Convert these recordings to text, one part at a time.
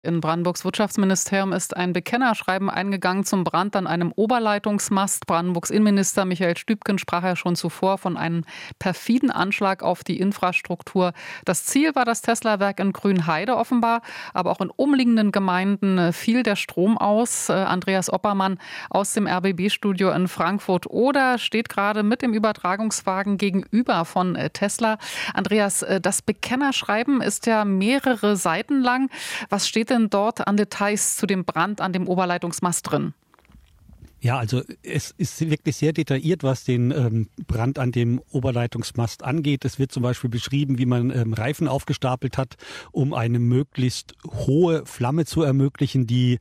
In Brandenburgs Wirtschaftsministerium ist ein Bekennerschreiben eingegangen zum Brand an einem Oberleitungsmast. Brandenburgs Innenminister Michael Stübgen sprach ja schon zuvor von einem perfiden Anschlag auf die Infrastruktur. Das Ziel war das Tesla-Werk in Grünheide offenbar, aber auch in umliegenden Gemeinden fiel der Strom aus. Andreas Oppermann aus dem RBB-Studio in Frankfurt-Oder steht gerade mit dem Übertragungswagen gegenüber von Tesla. Andreas, das Bekennerschreiben ist ja mehrere Seiten lang. Was steht denn dort an Details zu dem Brand an dem Oberleitungsmast drin? Ja, also es ist wirklich sehr detailliert, was den Brand an dem Oberleitungsmast angeht. Es wird zum Beispiel beschrieben, wie man Reifen aufgestapelt hat, um eine möglichst hohe Flamme zu ermöglichen, die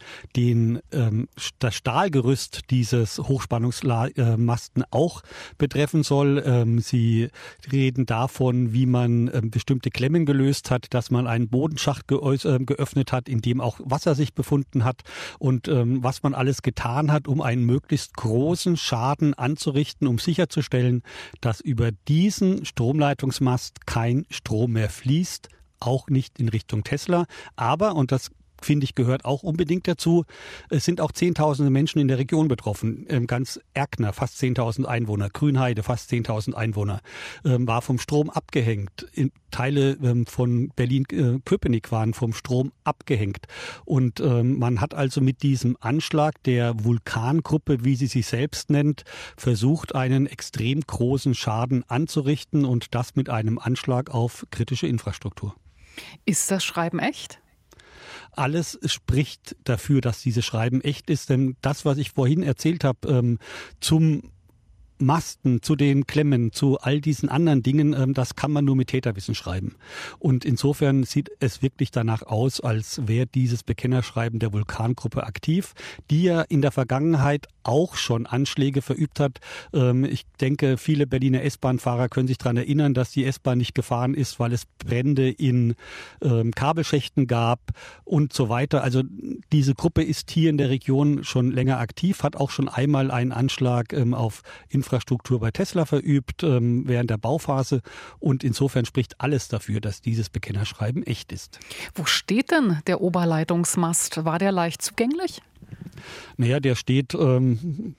das Stahlgerüst dieses Hochspannungsmasten auch betreffen soll. Sie reden davon, wie man bestimmte Klemmen gelöst hat, dass man einen Bodenschacht geöffnet hat, in dem auch Wasser sich befunden hat und was man alles getan hat, um einen möglichst großen Schaden anzurichten, um sicherzustellen, dass über diesen Stromleitungsmast kein Strom mehr fließt, auch nicht in Richtung Tesla. Aber, und das finde ich, gehört auch unbedingt dazu. Es sind auch Zehntausende Menschen in der Region betroffen. Ganz Erkner, fast 10.000 Einwohner, Grünheide, fast 10.000 Einwohner, war vom Strom abgehängt. Teile von Berlin-Köpenick waren vom Strom abgehängt. Und man hat also mit diesem Anschlag der Vulkangruppe, wie sie sich selbst nennt, versucht, einen extrem großen Schaden anzurichten und das mit einem Anschlag auf kritische Infrastruktur. Ist das Schreiben echt? Alles spricht dafür, dass dieses Schreiben echt ist, denn das, was ich vorhin erzählt habe, zum Masten, zu den Klemmen, zu all diesen anderen Dingen, das kann man nur mit Täterwissen schreiben. Und insofern sieht es wirklich danach aus, als wäre dieses Bekennerschreiben der Vulkangruppe aktiv, die ja in der Vergangenheit auch schon Anschläge verübt hat. Ich denke, viele Berliner S-Bahn-Fahrer können sich daran erinnern, dass die S-Bahn nicht gefahren ist, weil es Brände in Kabelschächten gab und so weiter. Also diese Gruppe ist hier in der Region schon länger aktiv, hat auch schon einmal einen Anschlag auf Infrastruktur bei Tesla verübt während der Bauphase. Und insofern spricht alles dafür, dass dieses Bekennerschreiben echt ist. Wo steht denn der Oberleitungsmast? War der leicht zugänglich? Naja, der steht, die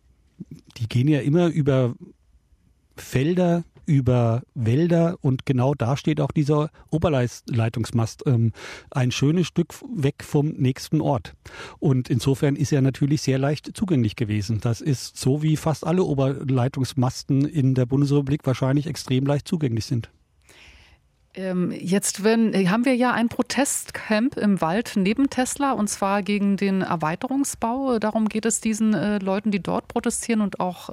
gehen ja immer über Felder, über Wälder und genau da steht auch dieser Oberleitungsmast ein schönes Stück weg vom nächsten Ort. Und insofern ist er natürlich sehr leicht zugänglich gewesen. Das ist so, wie fast alle Oberleitungsmasten in der Bundesrepublik wahrscheinlich extrem leicht zugänglich sind. Jetzt haben wir ja ein Protestcamp im Wald neben Tesla und zwar gegen den Erweiterungsbau. Darum geht es diesen Leuten, die dort protestieren und auch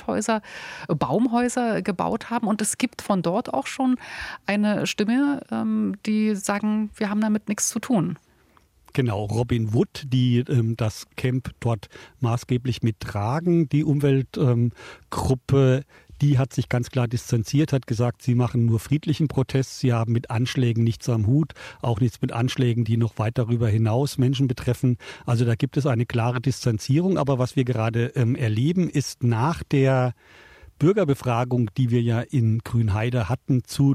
Baumhäuser gebaut haben. Und es gibt von dort auch schon eine Stimme, die sagen, wir haben damit nichts zu tun. Genau, Robin Wood, die das Camp dort maßgeblich mittragen, die Umweltgruppe, die hat sich ganz klar distanziert, hat gesagt, sie machen nur friedlichen Protest, sie haben mit Anschlägen nichts am Hut, auch nichts mit Anschlägen, die noch weit darüber hinaus Menschen betreffen. Also da gibt es eine klare Distanzierung, aber was wir gerade erleben, ist nach der Bürgerbefragung, die wir ja in Grünheide hatten, zur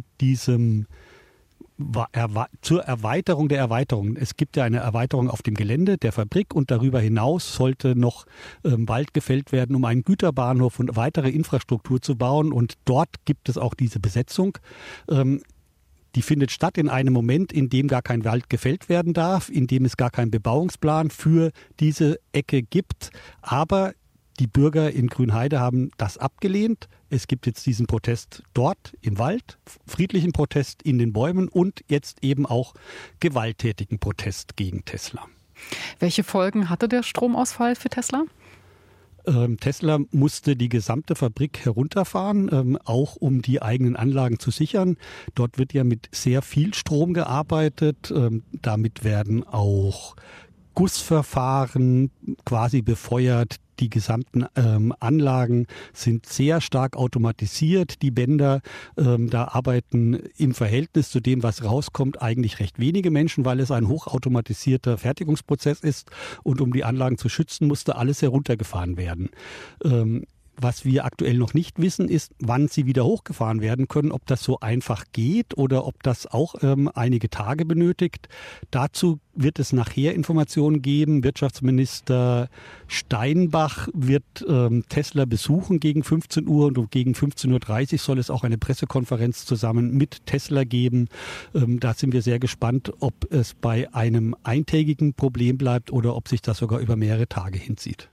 Erweiterung der Erweiterung. Es gibt ja eine Erweiterung auf dem Gelände der Fabrik und darüber hinaus sollte noch Wald gefällt werden, um einen Güterbahnhof und weitere Infrastruktur zu bauen. Und dort gibt es auch diese Besetzung. Die findet statt in einem Moment, in dem gar kein Wald gefällt werden darf, in dem es gar keinen Bebauungsplan für diese Ecke gibt. Aber die Bürger in Grünheide haben das abgelehnt. Es gibt jetzt diesen Protest dort im Wald, friedlichen Protest in den Bäumen und jetzt eben auch gewalttätigen Protest gegen Tesla. Welche Folgen hatte der Stromausfall für Tesla? Tesla musste die gesamte Fabrik herunterfahren, auch um die eigenen Anlagen zu sichern. Dort wird ja mit sehr viel Strom gearbeitet. Damit werden auch Gussverfahren quasi befeuert. Die gesamten Anlagen sind sehr stark automatisiert. Die Bänder, da arbeiten im Verhältnis zu dem, was rauskommt, eigentlich recht wenige Menschen, weil es ein hochautomatisierter Fertigungsprozess ist. Und um die Anlagen zu schützen, musste alles heruntergefahren werden. Was wir aktuell noch nicht wissen, ist, wann sie wieder hochgefahren werden können, ob das so einfach geht oder ob das auch einige Tage benötigt. Dazu wird es nachher Informationen geben. Wirtschaftsminister Steinbach wird Tesla besuchen gegen 15 Uhr und gegen 15.30 Uhr soll es auch eine Pressekonferenz zusammen mit Tesla geben. Da sind wir sehr gespannt, ob es bei einem eintägigen Problem bleibt oder ob sich das sogar über mehrere Tage hinzieht.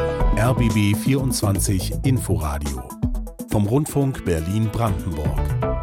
RBB 24 Inforadio vom Rundfunk Berlin-Brandenburg.